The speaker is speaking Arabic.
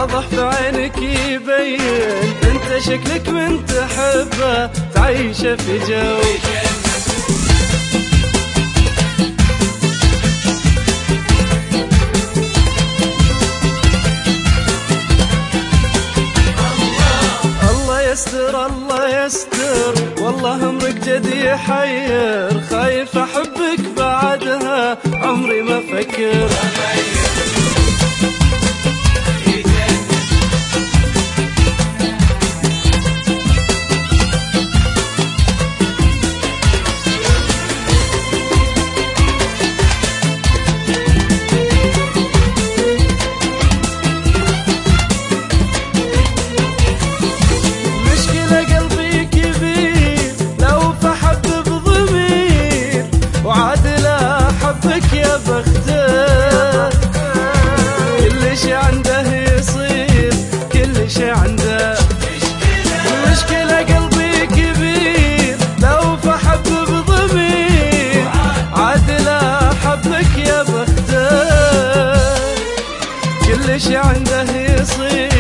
واضح في عينك يبين انت شكلك من تحبه تعيشه في جو. يستر الله يستر والله امرك جدي يحير خايف احبك بعدها عمري ما فكر. يا بخته كل شي عنده يصير كل شي عنده. المشكلة قلبي كبير لو فحب بضمير عاد لا حبك يا بخته كل شي عنده يصير